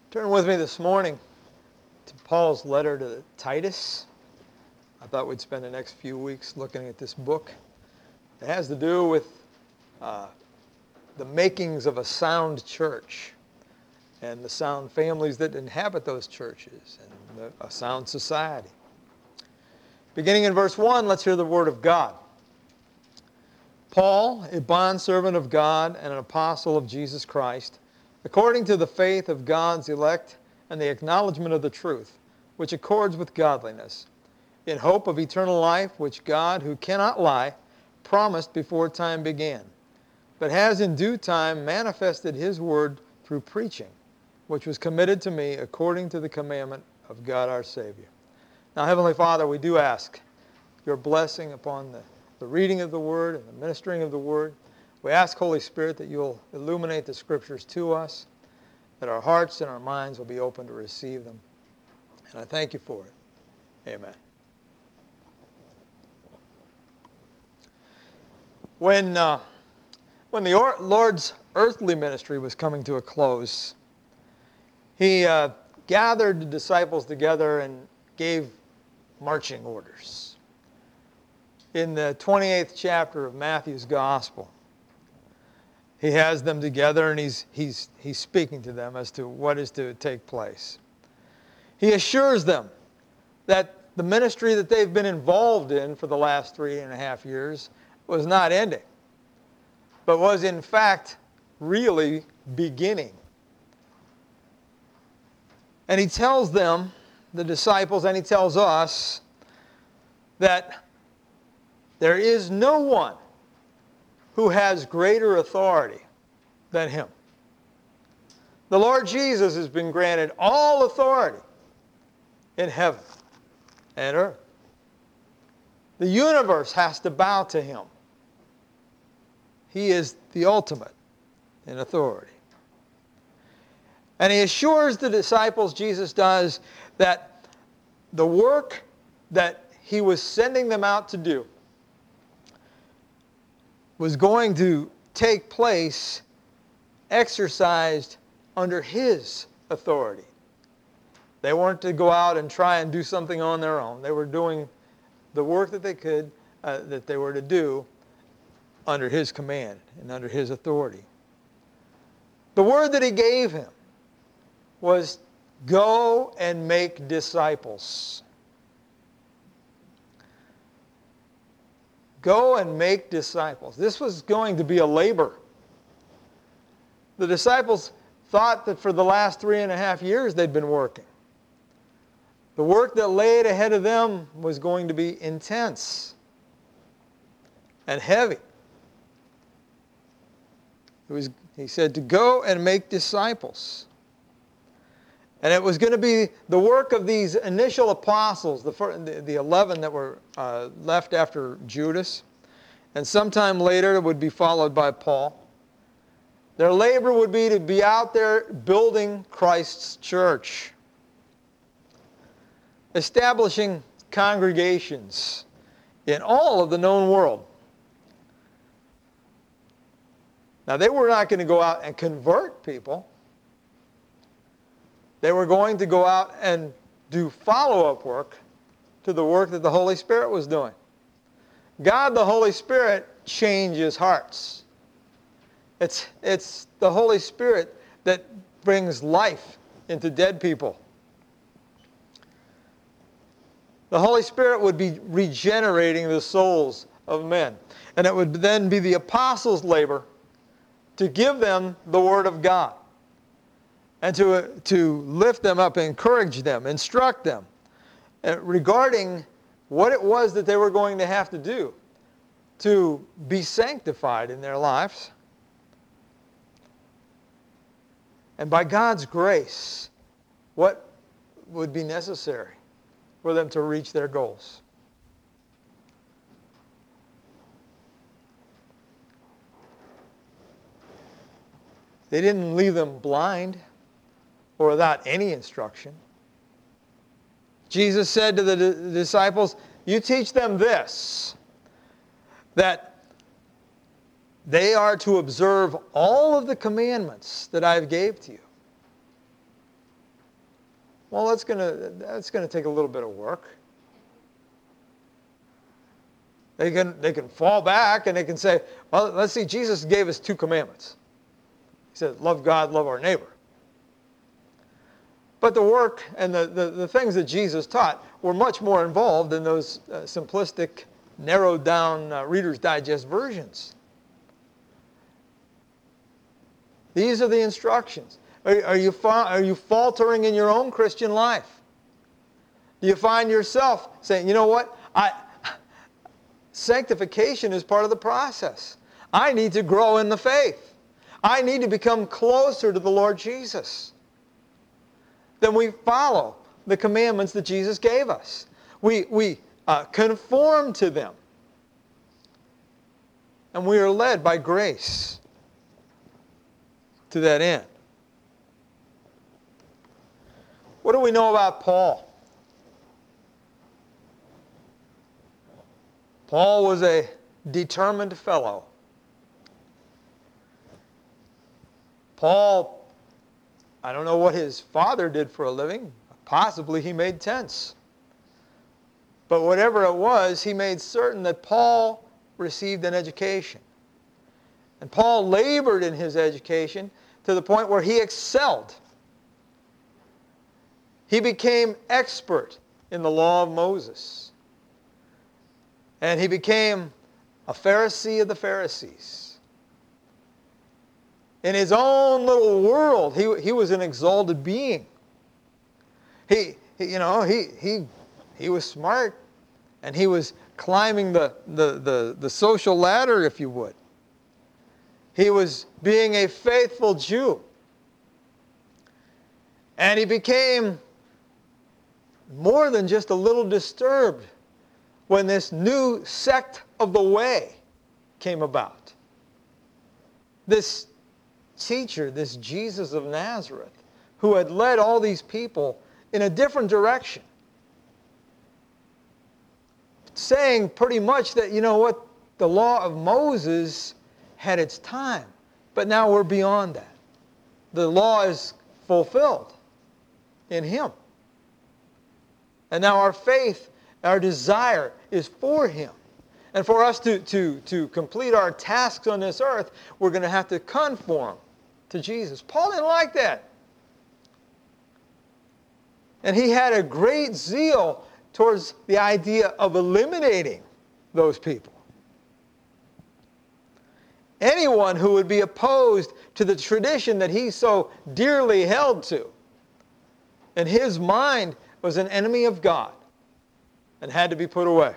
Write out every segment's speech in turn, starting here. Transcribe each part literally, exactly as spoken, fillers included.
Turn with me this morning to Paul's letter to Titus. I thought we'd spend the next few weeks looking at this book. It has to do with uh, the makings of a sound church and the sound families that inhabit those churches and the, a sound society. Beginning in verse one, let's hear the word of God. Paul, a bondservant of God and an apostle of Jesus Christ, according to the faith of God's elect and the acknowledgement of the truth, which accords with godliness, in hope of eternal life, which God, who cannot lie, promised before time began, but has in due time manifested his word through preaching, which was committed to me according to the commandment of God our Savior. Now, Heavenly Father, we do ask your blessing upon the, the reading of the word and the ministering of the word. We ask, Holy Spirit, that you'll illuminate the Scriptures to us, that our hearts and our minds will be open to receive them. And I thank you for it. Amen. When, uh, when the Lord's earthly ministry was coming to a close, he uh, gathered the disciples together and gave marching orders. In the twenty-eighth chapter of Matthew's Gospel, he has them together and he's, he's, he's speaking to them as to what is to take place. He assures them that the ministry that they've been involved in for the last three and a half years was not ending, but was in fact really beginning. And he tells them, the disciples, and he tells us that there is no one who has greater authority than him. The Lord Jesus has been granted all authority in heaven and earth. The universe has to bow to him. He is the ultimate in authority. And he assures the disciples, Jesus does, that the work that he was sending them out to do was going to take place exercised under his authority. They weren't to go out and try and do something on their own. They were doing the work that they could, uh, that they were to do under his command and under his authority. The word that he gave him was, go and make disciples. Go and make disciples. This was going to be a labor. The disciples thought that for the last three and a half years they'd been working. The work that laid ahead of them was going to be intense and heavy. It was, he said, to go and make disciples. And it was going to be the work of these initial apostles, the, the, the eleven that were uh, left after Judas. And sometime later it would be followed by Paul. Their labor would be to be out there building Christ's church, establishing congregations in all of the known world. Now, they were not going to go out and convert people. They were going to go out and do follow-up work to the work that the Holy Spirit was doing. God, the Holy Spirit, changes hearts. It's, it's the Holy Spirit that brings life into dead people. The Holy Spirit would be regenerating the souls of men. And it would then be the apostles' labor to give them the Word of God. And to, to lift them up, encourage them, instruct them uh, regarding what it was that they were going to have to do to be sanctified in their lives. And by God's grace, what would be necessary for them to reach their goals. They didn't leave them blind or without any instruction. Jesus said to the d- disciples, you teach them this, that they are to observe all of the commandments that I've gave to you. Well, that's going to that's going to take a little bit of work. They can, they can fall back and they can say, well, let's see, Jesus gave us two commandments. He said, love God, love our neighbor. But the work and the, the, the things that Jesus taught were much more involved than those uh, simplistic, narrowed down uh, Reader's Digest versions. These are the instructions. Are, are, you fa- are you faltering in your own Christian life? Do you find yourself saying, you know what, I... sanctification is part of the process. I need to grow in the faith. I need to become closer to the Lord Jesus. Then we follow the commandments that Jesus gave us. We, we uh, conform to them. And we are led by grace to that end. What do we know about Paul? Paul was a determined fellow. Paul, I don't know what his father did for a living. Possibly he made tents. But whatever it was, he made certain that Paul received an education. And Paul labored in his education to the point where he excelled. He became expert in the law of Moses. And he became a Pharisee of the Pharisees. In his own little world, he, he was an exalted being. He, he, you know, he, he, he was smart, and he was climbing the, the, the, the social ladder, if you would. He was being a faithful Jew. And he became more than just a little disturbed when this new sect of the way came about. This teacher, this Jesus of Nazareth, who had led all these people in a different direction, saying pretty much that, you know what, the law of Moses had its time, but now we're beyond that. The law is fulfilled in him. And now our faith, our desire is for him. And for us to, to, to complete our tasks on this earth, we're going to have to conform to Jesus. Paul didn't like that. And he had a great zeal towards the idea of eliminating those people. Anyone who would be opposed to the tradition that he so dearly held to, in his mind, was an enemy of God and had to be put away.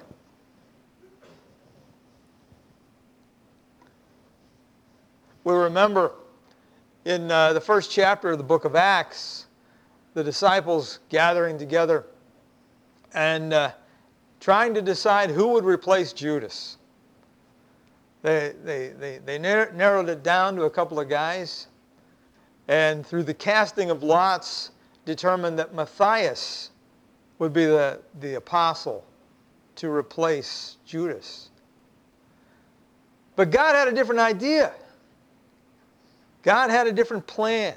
We remember in uh, the first chapter of the book of Acts, the disciples gathering together and uh, trying to decide who would replace Judas. They, they, they, they narrowed it down to a couple of guys, and through the casting of lots, determined that Matthias would be the, the apostle to replace Judas. But God had a different idea. God had a different plan.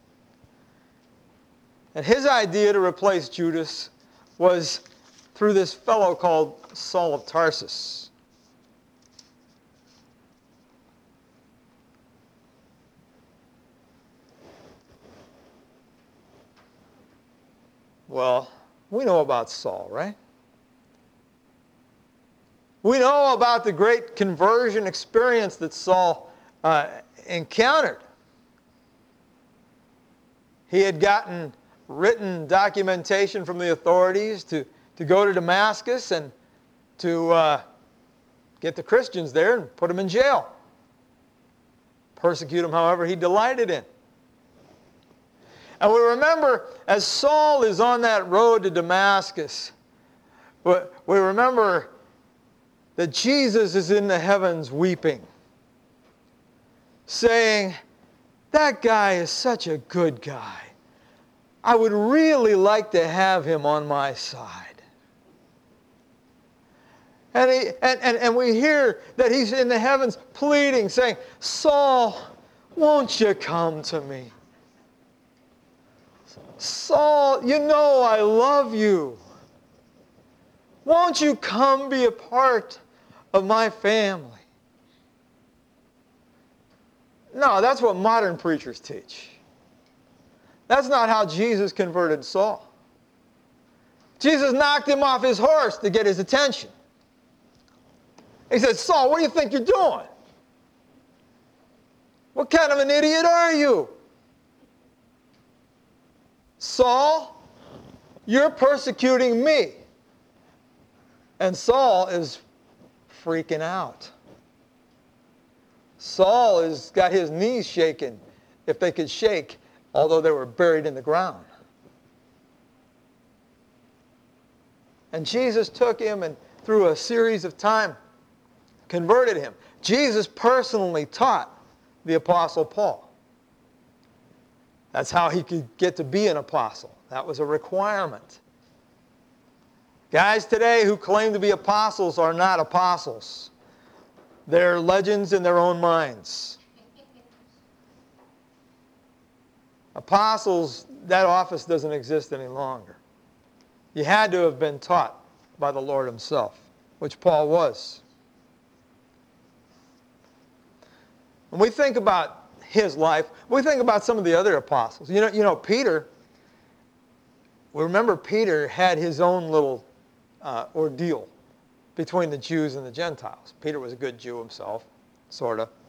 And his idea to replace Judas was through this fellow called Saul of Tarsus. Well, we know about Saul, right? We know about the great conversion experience that Saul uh, encountered. He had gotten written documentation from the authorities to, to go to Damascus and to uh, get the Christians there and put them in jail. Persecute them however he delighted in. And we remember, as Saul is on that road to Damascus, we remember that Jesus is in the heavens weeping, saying, that guy is such a good guy. I would really like to have him on my side. And, he, and, and, and we hear that he's in the heavens pleading, saying, Saul, won't you come to me? Saul, you know I love you. Won't you come be a part of my family? No, that's what modern preachers teach. That's not how Jesus converted Saul. Jesus knocked him off his horse to get his attention. He said, Saul, what do you think you're doing? What kind of an idiot are you? Saul, you're persecuting me. And Saul is freaking out. Saul has got his knees shaking, if they could shake, although they were buried in the ground. And Jesus took him and through a series of time converted him. Jesus personally taught the Apostle Paul. That's how he could get to be an apostle. That was a requirement. Guys today who claim to be apostles are not apostles. They're legends in their own minds. Apostles, that office doesn't exist any longer. You had to have been taught by the Lord himself, which Paul was. When we think about his life, we think about some of the other apostles. You know, you know Peter, we remember Peter had his own little uh, ordeal between the Jews and the Gentiles. Peter was a good Jew himself, sort of.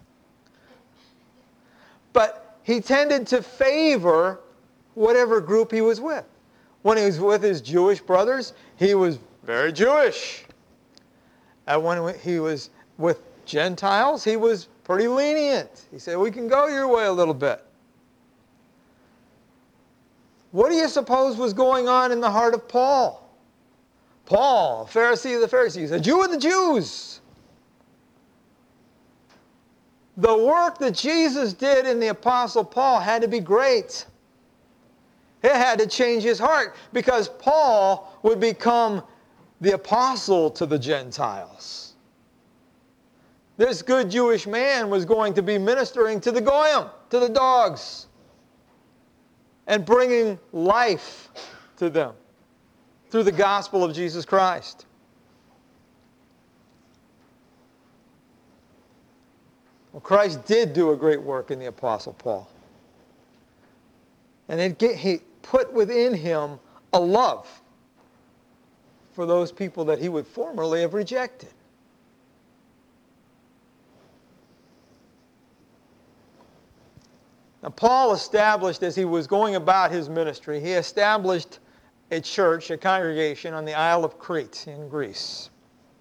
But he tended to favor whatever group he was with. When he was with his Jewish brothers, he was very Jewish. And when he was with Gentiles, he was pretty lenient. He said, we can go your way a little bit. What do you suppose was going on in the heart of Paul? Paul, a Pharisee of the Pharisees, a Jew of the Jews. The work that Jesus did in the Apostle Paul had to be great. It had to change his heart because Paul would become the apostle to the Gentiles. This good Jewish man was going to be ministering to the goyim, to the dogs, and bringing life to them through the gospel of Jesus Christ. Well, Christ did do a great work in the Apostle Paul. And it get, he put within him a love for those people that he would formerly have rejected. Now, Paul established, as he was going about his ministry, he established a church, a congregation on the Isle of Crete in Greece.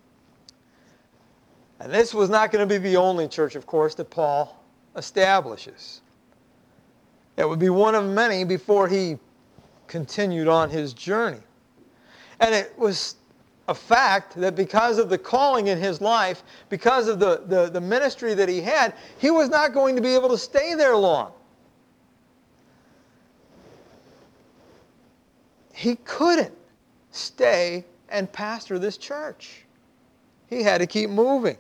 And this was not going to be the only church, of course, that Paul establishes. It would be one of many before he continued on his journey. And it was a fact that because of the calling in his life, because of the, the, the ministry that he had, he was not going to be able to stay there long. He couldn't stay and pastor this church. He had to keep moving.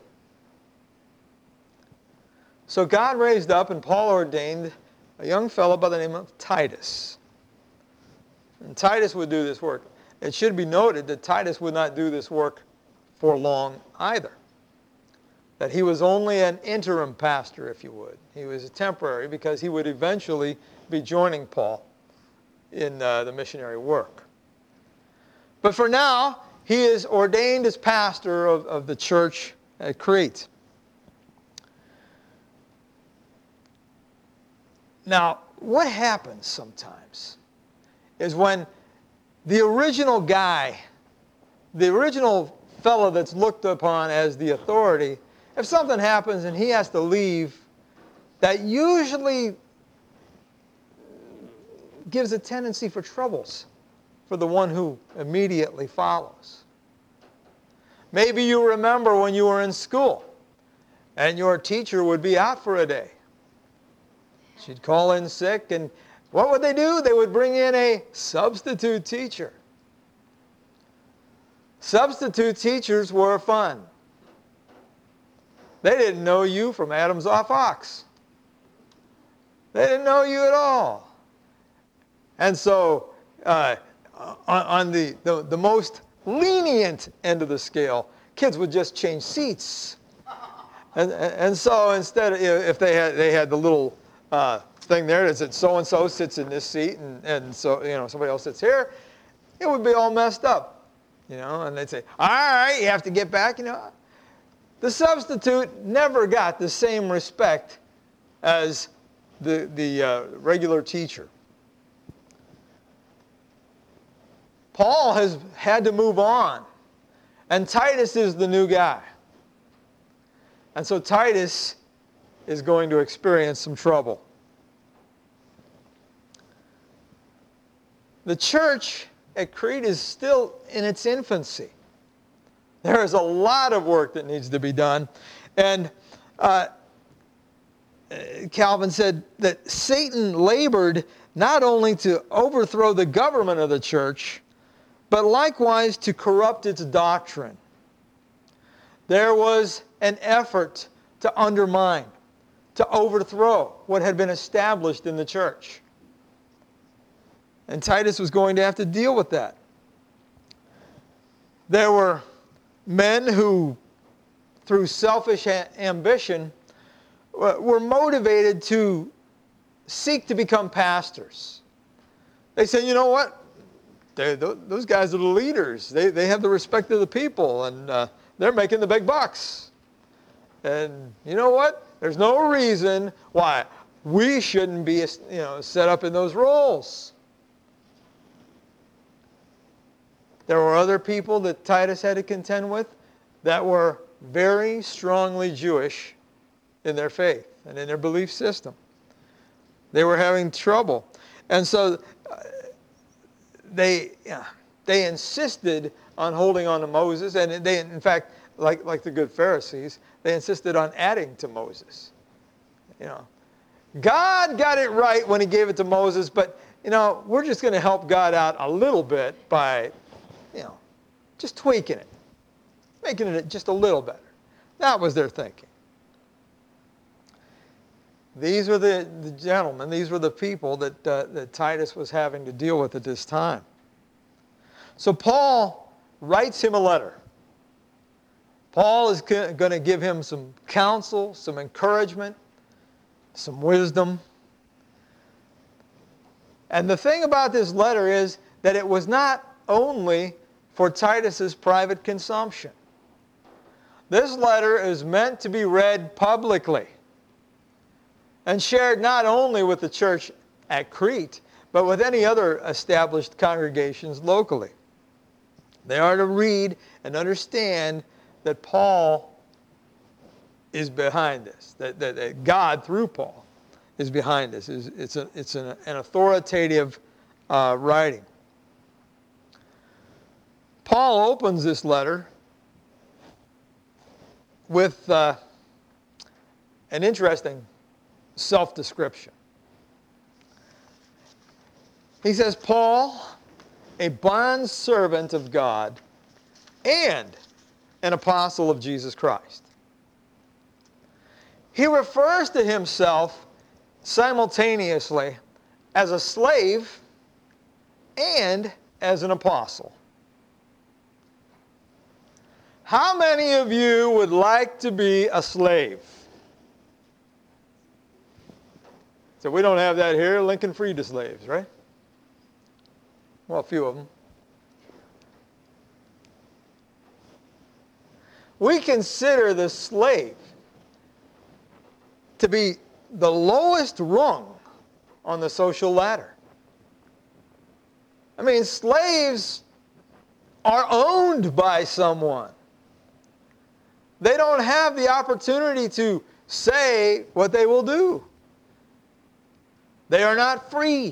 So God raised up and Paul ordained a young fellow by the name of Titus. And Titus would do this work. It should be noted that Titus would not do this work for long either. That he was only an interim pastor, if you would. He was a temporary because he would eventually be joining Paul in uh, the missionary work. But for now, he is ordained as pastor of, of the church at Crete. Now, what happens sometimes is when the original guy, the original fellow that's looked upon as the authority, if something happens and he has to leave, that usually gives a tendency for troubles for the one who immediately follows. Maybe you remember when you were in school and your teacher would be out for a day. She'd call in sick, and what would they do? They would bring in a substitute teacher. Substitute teachers were fun. They didn't know you from Adam's off ox. They didn't know you at all. And so uh, on, on the, the, the most lenient end of the scale, kids would just change seats. And, and so instead, of, if they had, they had the little uh, thing there that said so-and-so sits in this seat, and, and so, you know, somebody else sits here, it would be all messed up, you know, and they'd say, all right, you have to get back, you know. The substitute never got the same respect as the, the uh, regular teacher. Paul has had to move on, and Titus is the new guy. And so Titus is going to experience some trouble. The church at Crete is still in its infancy. There is a lot of work that needs to be done. And uh, Calvin said that Satan labored not only to overthrow the government of the church, but likewise to corrupt its doctrine. There was an effort to undermine, to overthrow what had been established in the church. And Titus was going to have to deal with that. There were men who, through selfish ambition, were motivated to seek to become pastors. They said, you know what? They, those guys are the leaders. They, they have the respect of the people, and uh, they're making the big bucks. And you know what? There's no reason why we shouldn't be, you know, set up in those roles. There were other people that Titus had to contend with that were very strongly Jewish in their faith and in their belief system. They were having trouble. And so uh, they, yeah, they insisted on holding on to Moses. And they, in fact, like, like the good Pharisees, they insisted on adding to Moses. You know, God got it right when he gave it to Moses, but, you know, we're just going to help God out a little bit by, you know, just tweaking it, making it just a little better. That was their thinking. These were the, the gentlemen, these were the people that, uh, that Titus was having to deal with at this time. So Paul writes him a letter. Paul is going to give him some counsel, some encouragement, some wisdom. And the thing about this letter is that it was not only for Titus's private consumption. This letter is meant to be read publicly and shared not only with the church at Crete, but with any other established congregations locally. They are to read and understand that Paul is behind this, that, that, that God, through Paul, is behind this. It's, it's, a, it's an, an authoritative uh, writing. Paul opens this letter with uh, an interesting self-description. He says, Paul, a bondservant of God and an apostle of Jesus Christ. He refers to himself simultaneously as a slave and as an apostle. How many of you would like to be a slave? So we don't have that here. Lincoln freed the slaves, right? Well, a few of them. We consider the slave to be the lowest rung on the social ladder. I mean, slaves are owned by someone. They don't have the opportunity to say what they will do. They are not free.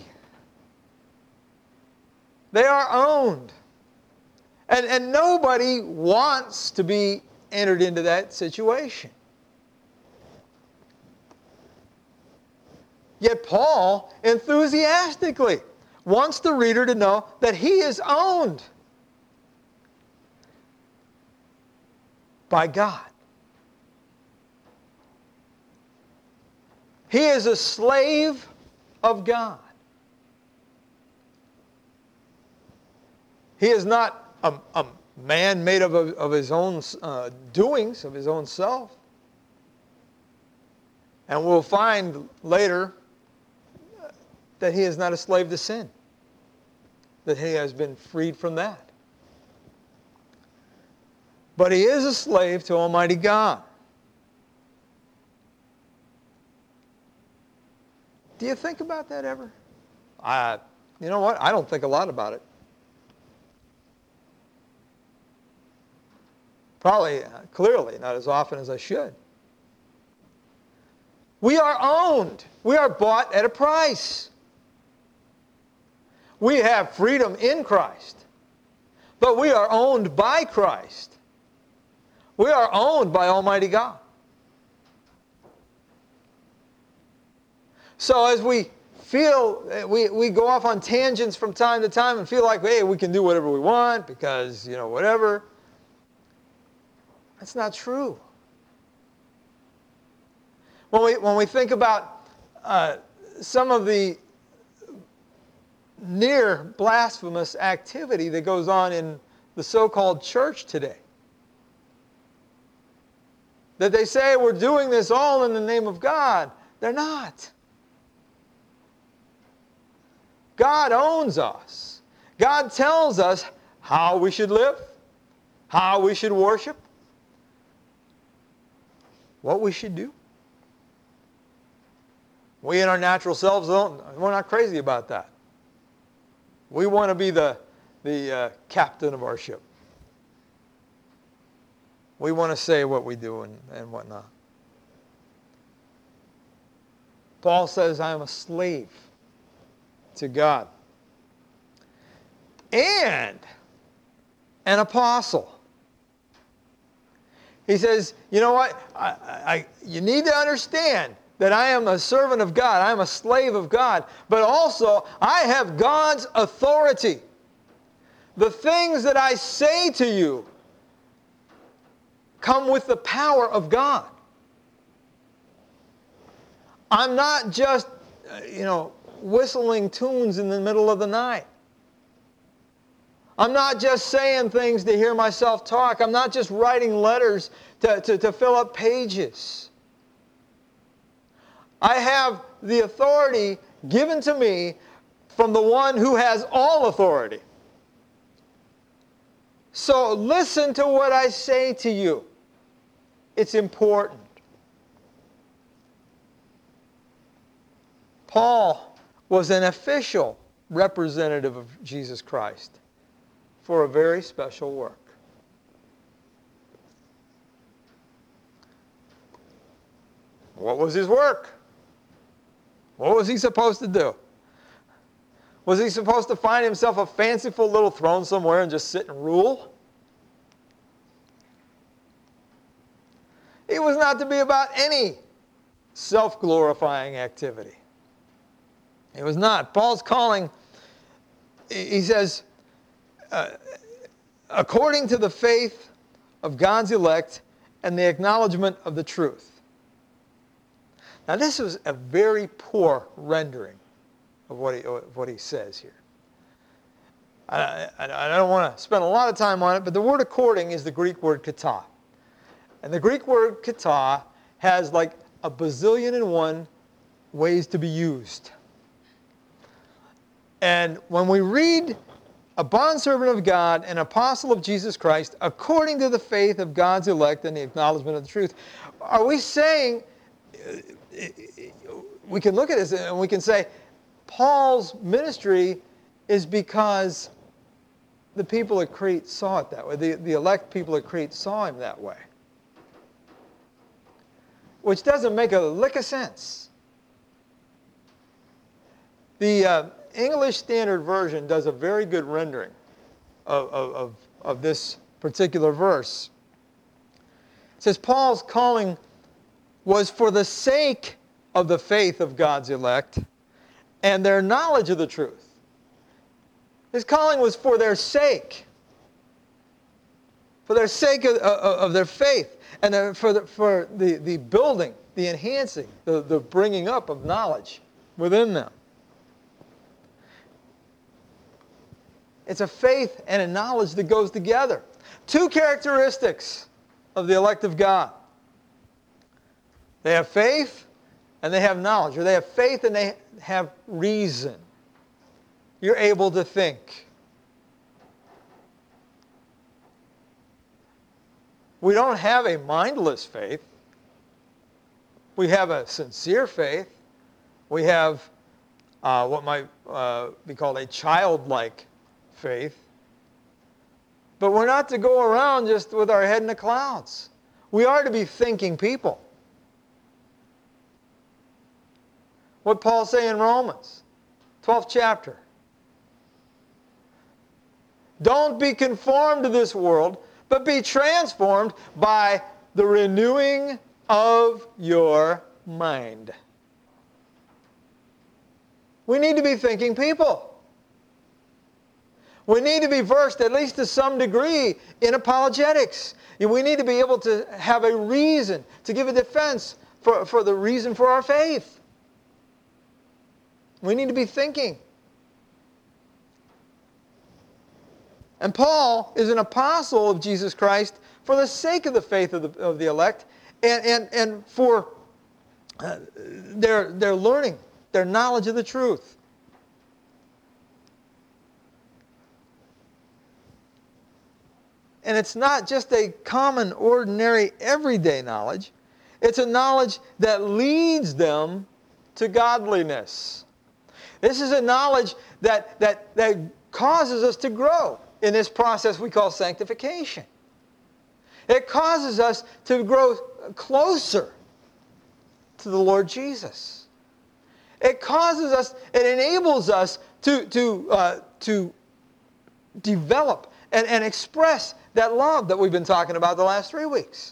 They are owned. And, and nobody wants to be entered into that situation. Yet Paul enthusiastically wants the reader to know that he is owned by God. He is a slave of God. He is not a, a man made of, of his own uh, doings, of his own self. And we'll find later that he is not a slave to sin, that he has been freed from that. But he is a slave to Almighty God. Do you think about that ever? I, you know what? I don't think a lot about it. Probably, uh, clearly, not as often as I should. We are owned. We are bought at a price. We have freedom in Christ, but we are owned by Christ. We are owned by Almighty God. So as we feel, we, we go off on tangents from time to time and feel like, hey, we can do whatever we want because, you know, whatever. That's not true. When we, when we think about uh, some of the near blasphemous activity that goes on in the so-called church today, that they say we're doing this all in the name of God, they're not. God owns us. God tells us how we should live, how we should worship, what we should do. We in our natural selves, don't, we're not crazy about that. We want to be the, the uh, captain of our ship. We want to say what we do and, and whatnot. Paul says, I am a slave to God and an apostle. He says, you know what? I, I, you need to understand that I am a servant of God. I am a slave of God. But also, I have God's authority. The things that I say to you come with the power of God. I'm not just, you know, whistling tunes in the middle of the night. I'm not just saying things to hear myself talk. I'm not just writing letters to, to, to fill up pages. I have the authority given to me from the one who has all authority. So listen to what I say to you. It's important. Paul was an official representative of Jesus Christ for a very special work. What was his work? What was he supposed to do? Was he supposed to find himself a fanciful little throne somewhere and just sit and rule? He was not to be about any self-glorifying activity. It was not. Paul's calling, he says, uh, according to the faith of God's elect and the acknowledgement of the truth. Now this is a very poor rendering of what he, of what he says here. I, I, I don't want to spend a lot of time on it, but the word according is the Greek word kata. And the Greek word kata has like a bazillion and one ways to be used. And when we read a bondservant of God, an apostle of Jesus Christ, according to the faith of God's elect and the acknowledgement of the truth, are we saying, we can look at this and we can say, Paul's ministry is because the people at Crete saw it that way. The, the elect people at Crete saw him that way. Which doesn't make a lick of sense. The uh, English Standard Version does a very good rendering of, of, of, of this particular verse. It says, Paul's calling was for the sake of the faith of God's elect and their knowledge of the truth. His calling was for their sake. For their sake of, of, of their faith. And for, the, for the, the building, the enhancing, the, the bringing up of knowledge within them. it's a faith and a knowledge that goes together. Two characteristics of the elect of God. They have faith and they have knowledge. Or they have faith and they have reason. You're able to think. We don't have a mindless faith. We have a sincere faith. We have uh, what might uh, be called a childlike faith. But we're not to go around just with our head in the clouds. We are to be thinking people. What Paul say in Romans, twelfth chapter. Don't be conformed to this world, but be transformed by the renewing of your mind. We need to be thinking people. We need to be versed, at least to some degree, in apologetics. We need to be able to have a reason, to give a defense for, for the reason for our faith. We need to be thinking. And Paul is an apostle of Jesus Christ for the sake of the faith of the, of the elect and, and, and for uh, their, their learning, their knowledge of the truth. And it's not just a common, ordinary, everyday knowledge. It's a knowledge that leads them to godliness. This is a knowledge that, that, that causes us to grow in this process we call sanctification. It causes us to grow closer to the Lord Jesus. It causes us, it enables us to, to, uh, to develop and, and express that love that we've been talking about the last three weeks.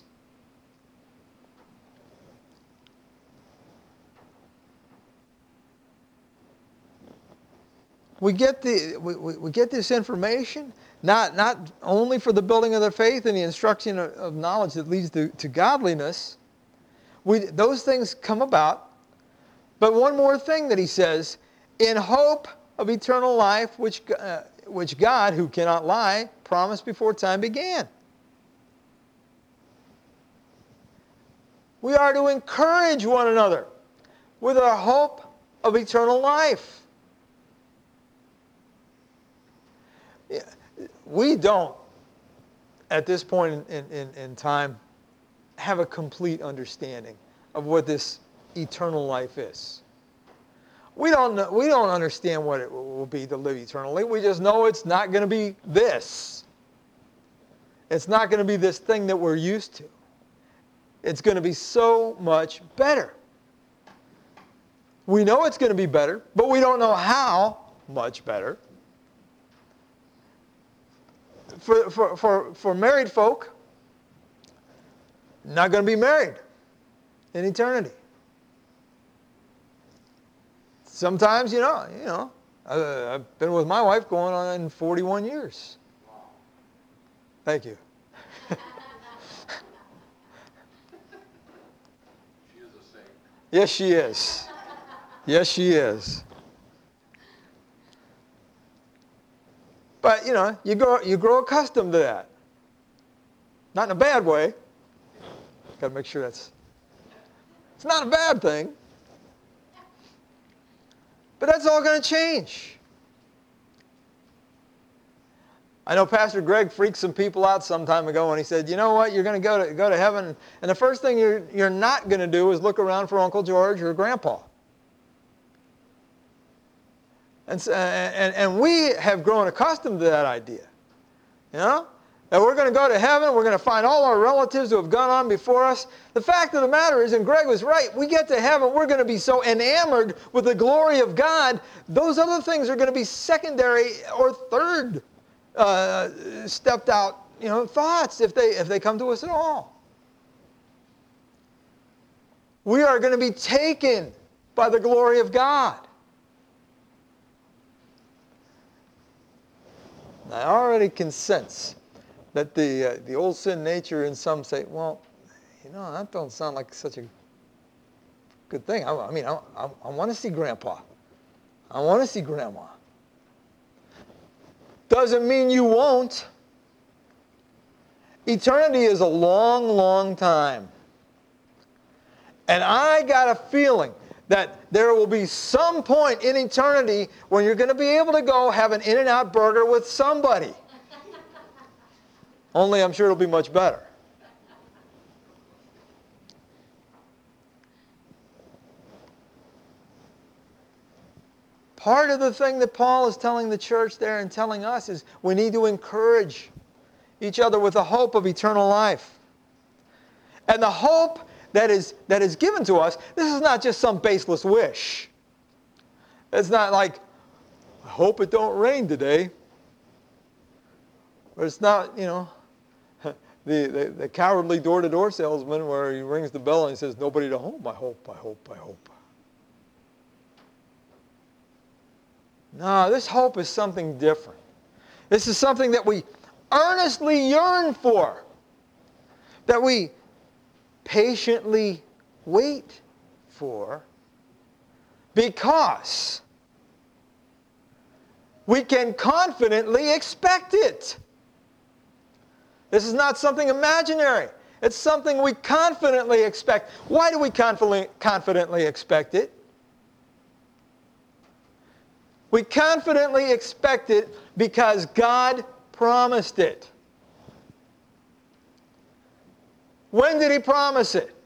We get, the, we, we get this information not, not only for the building of their faith and the instruction of, of knowledge that leads to, to godliness. We, those things come about. But one more thing that he says, in hope of eternal life, which, uh, which God, who cannot lie, promised before time began. We are to encourage one another with our hope of eternal life. We don't, at this point in, in, in time, have a complete understanding of what this eternal life is. We don't know, we don't understand what it will be to live eternally. We just know it's not going to be this. It's not going to be this thing that we're used to. It's going to be so much better. We know it's going to be better, but we don't know how much better. For, for, for, for married folk, not going to be married in eternity. Sometimes, you know, you know, I, I've been with my wife going on forty-one years. Thank you. She is a saint. Yes, she is. Yes, she is. But, you know, you grow, you grow accustomed to that. Not in a bad way. Got to make sure that's... It's not a bad thing. But that's all going to change. I know Pastor Greg freaked some people out some time ago when he said, you know what, you're going to go to go to heaven, and the first thing you're, you're not going to do is look around for Uncle George or Grandpa. And, and, and we have grown accustomed to that idea. You know? That we're going to go to heaven, we're going to find all our relatives who have gone on before us. The fact of the matter is, and Greg was right, we get to heaven, we're going to be so enamored with the glory of God, those other things are going to be secondary or third uh, stepped out, you know, thoughts if they, if they come to us at all. We are going to be taken by the glory of God. I already can sense that the, uh, the old sin nature in some say, well, you know, that don't sound like such a good thing. I, I mean, I, I, I want to see Grandpa. I want to see Grandma. Doesn't mean you won't. Eternity is a long, long time. And I got a feeling that there will be some point in eternity when you're going to be able to go have an In-N-Out burger with somebody. Only I'm sure it'll be much better. Part of the thing that Paul is telling the church there and telling us is we need to encourage each other with the hope of eternal life. And the hope that is, that is given to us, this is not just some baseless wish. It's not like, I hope it don't rain today. Or it's not, you know, the, the, the cowardly door-to-door salesman where he rings the bell and he says, nobody to home, I hope, I hope, I hope. No, this hope is something different. This is something that we earnestly yearn for, that we patiently wait for, because we can confidently expect it. This is not something imaginary. It's something we confidently expect. Why do we confidently, confidently expect it? We confidently expect it because God promised it. When did He promise it?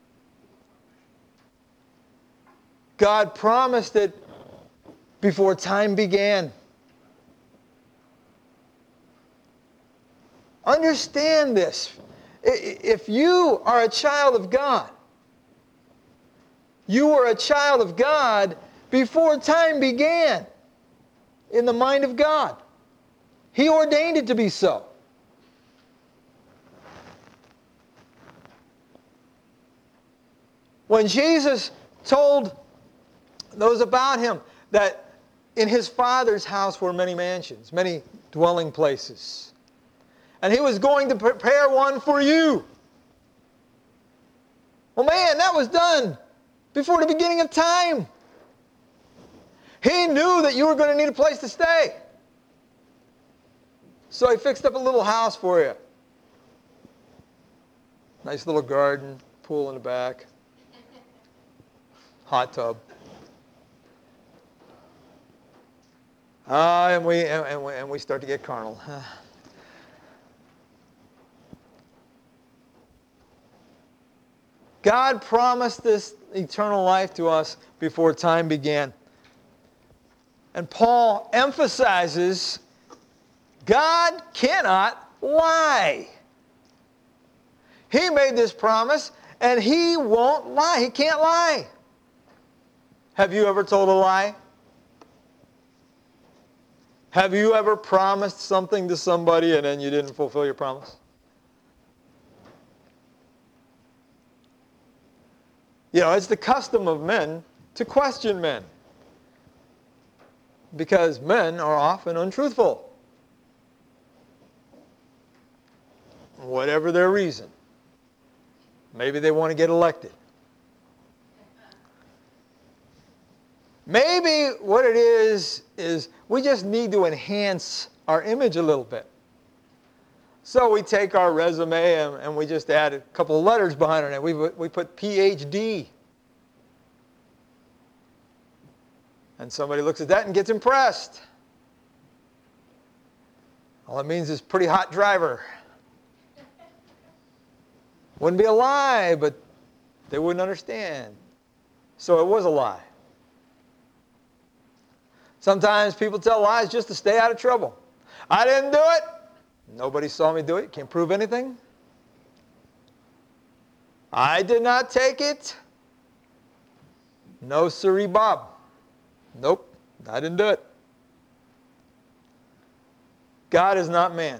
God promised it before time began. Understand this. If you are a child of God, you were a child of God before time began in the mind of God. He ordained it to be so. When Jesus told those about Him that in His Father's house were many mansions, many dwelling places, and He was going to prepare one for you. Well, man, that was done before the beginning of time. He knew that you were going to need a place to stay. So He fixed up a little house for you. Nice little garden, pool in the back, hot tub. Ah, and we and, and we and we start to get carnal. God promised this eternal life to us before time began. And Paul emphasizes God cannot lie. He made this promise and He won't lie. He can't lie. Have you ever told a lie? Have you ever promised something to somebody and then you didn't fulfill your promise? You know, it's the custom of men to question men, because men are often untruthful, whatever their reason. Maybe they want to get elected. Maybe what it is, is we just need to enhance our image a little bit. So we take our resume and, and we just add a couple of letters behind it. We, we put P H D. And somebody looks at that and gets impressed. All it means is pretty hot driver. Wouldn't be a lie, but they wouldn't understand. So it was a lie. Sometimes people tell lies just to stay out of trouble. I didn't do it. Nobody saw me do it. Can't prove anything. I did not take it. No siree, Bob. Nope, I didn't do it. God is not man.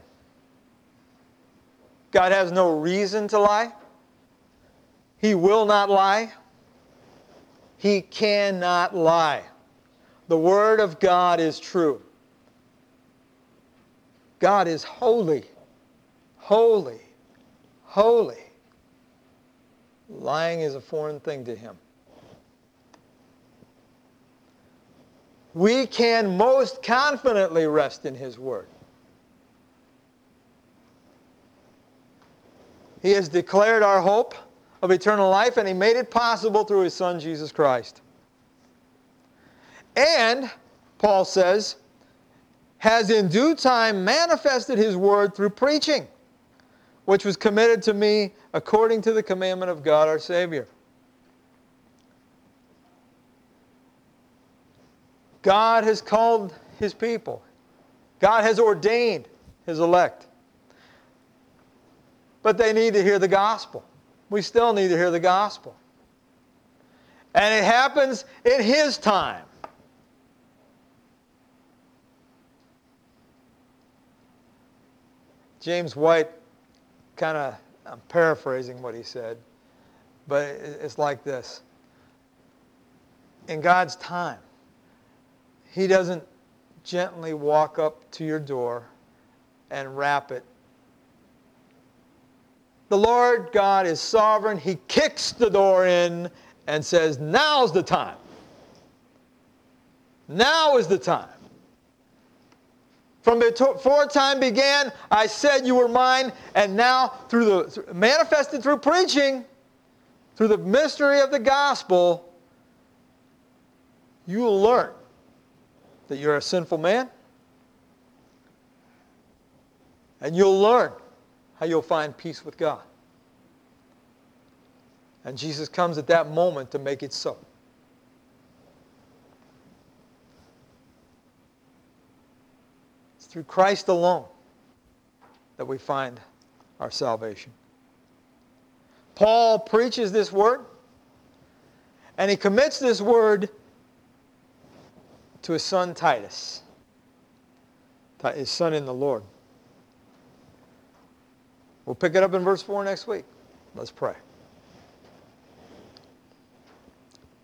God has no reason to lie. He will not lie. He cannot lie. The Word of God is true. God is holy, holy, holy. Lying is a foreign thing to Him. We can most confidently rest in His Word. He has declared our hope of eternal life, and He made it possible through His Son, Jesus Christ. And, Paul says, has in due time manifested His word through preaching, which was committed to me according to the commandment of God our Savior. God has called His people. God has ordained His elect. But they need to hear the gospel. We still need to hear the gospel. And it happens in His time. James White, kind of, I'm paraphrasing what he said, but it's like this. In God's time, He doesn't gently walk up to your door and rap it. The Lord God is sovereign. He kicks the door in and says, now's the time. Now is the time. From before time began, I said you were mine, and now through the manifested through preaching, through the mystery of the gospel, you will learn that you're a sinful man, and you'll learn how you'll find peace with God. And Jesus comes at that moment to make it so. It's through Christ alone that we find our salvation. Paul preaches this word, and he commits this word to his son Titus, his son in the Lord. We'll pick it up in verse four next week. Let's pray.